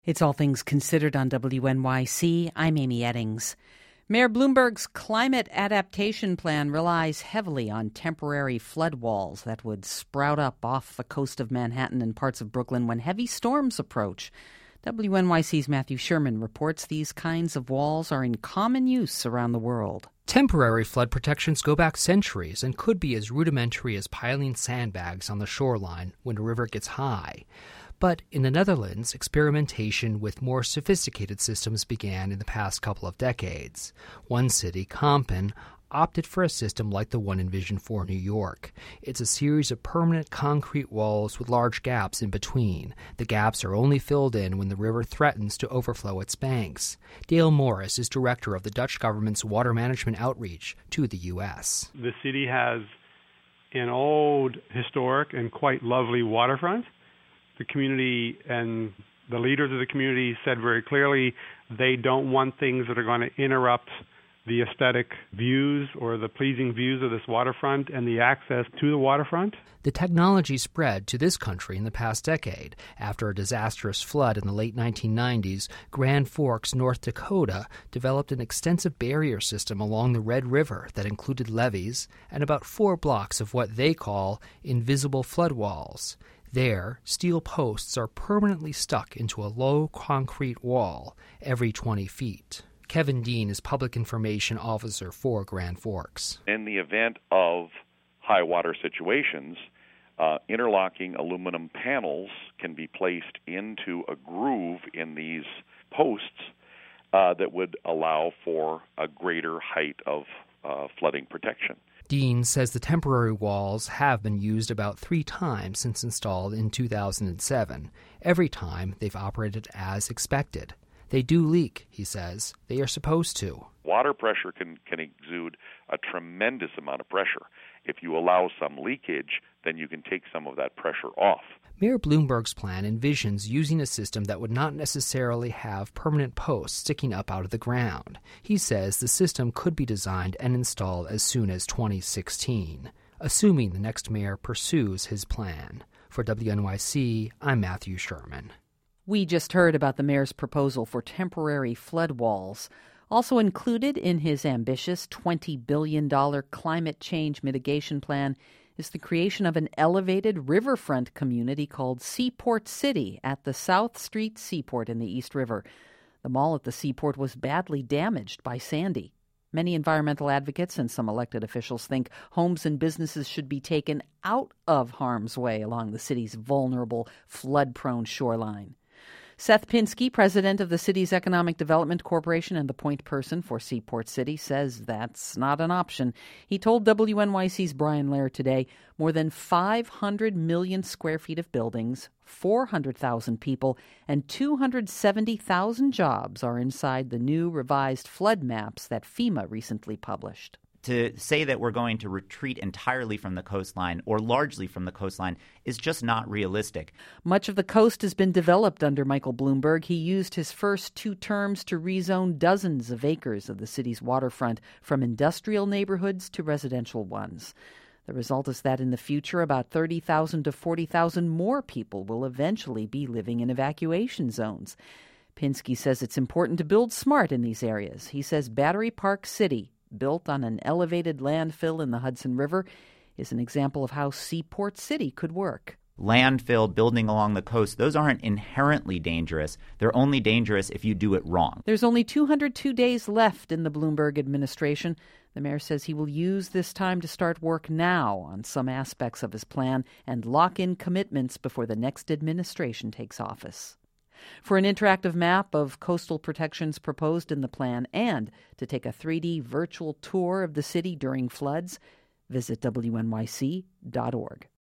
It's All Things Considered on WNYC. I'm Amy Eddings. Mayor Bloomberg's climate adaptation plan relies heavily on temporary flood walls that would sprout up off the coast of Manhattan and parts of Brooklyn when heavy storms approach. WNYC's Matthew Sherman reports these kinds of walls are in common use around the world. Temporary flood protections go back centuries and could be as rudimentary as piling sandbags on the shoreline when a river gets high. But in the Netherlands, experimentation with more sophisticated systems began in the past couple of decades. One city, Kampen, opted for a system like the one envisioned for New York. It's a series of permanent concrete walls with large gaps in between. The gaps are only filled in when the river threatens to overflow its banks. Dale Morris is director of the Dutch government's water management outreach to the U.S. The city has an old, historic, and quite lovely waterfront. The community and the leaders of the community said very clearly they don't want things that are going to interrupt the aesthetic views or the pleasing views of this waterfront and the access to the waterfront. The technology spread to this country in the past decade. After a disastrous flood in the late 1990s, Grand Forks, North Dakota, developed an extensive barrier system along the Red River that included levees and about 4 blocks of what they call invisible flood walls. There, steel posts are permanently stuck into a low concrete wall every 20 feet. Kevin Dean is Public Information Officer for Grand Forks. In the event of high water situations, interlocking aluminum panels can be placed into a groove in these posts that would allow for a greater height of flooding protection. Dean says the temporary walls have been used about 3 times since installed in 2007. Every time, they've operated as expected. They do leak, he says. They are supposed to. Water pressure can exude a tremendous amount of pressure. If you allow some leakage, then you can take some of that pressure off. Mayor Bloomberg's plan envisions using a system that would not necessarily have permanent posts sticking up out of the ground. He says the system could be designed and installed as soon as 2016, assuming the next mayor pursues his plan. For WNYC, I'm Matthew Sherman. We just heard about the mayor's proposal for temporary flood walls. Also included in his ambitious $20 billion climate change mitigation plan is the creation of an elevated riverfront community called Seaport City at the South Street Seaport in the East River. The mall at the seaport was badly damaged by Sandy. Many environmental advocates and some elected officials think homes and businesses should be taken out of harm's way along the city's vulnerable, flood-prone shoreline. Seth Pinsky, president of the city's Economic Development Corporation and the point person for Seaport City, says that's not an option. He told WNYC's Brian Laird today more than 500 million square feet of buildings, 400,000 people, and 270,000 jobs are inside the new revised flood maps that FEMA recently published. To say that we're going to retreat entirely from the coastline or largely from the coastline is just not realistic. Much of the coast has been developed under Michael Bloomberg. He used his first 2 terms to rezone dozens of acres of the city's waterfront from industrial neighborhoods to residential ones. The result is that in the future, about 30,000 to 40,000 more people will eventually be living in evacuation zones. Pinsky says it's important to build smart in these areas. He says Battery Park City, built on an elevated landfill in the Hudson River, is an example of how Seaport City could work. Landfill, building along the coast, those aren't inherently dangerous. They're only dangerous if you do it wrong. There's only 202 days left in the Bloomberg administration. The mayor says he will use this time to start work now on some aspects of his plan and lock in commitments before the next administration takes office. For an interactive map of coastal protections proposed in the plan and to take a 3D virtual tour of the city during floods, visit WNYC.org.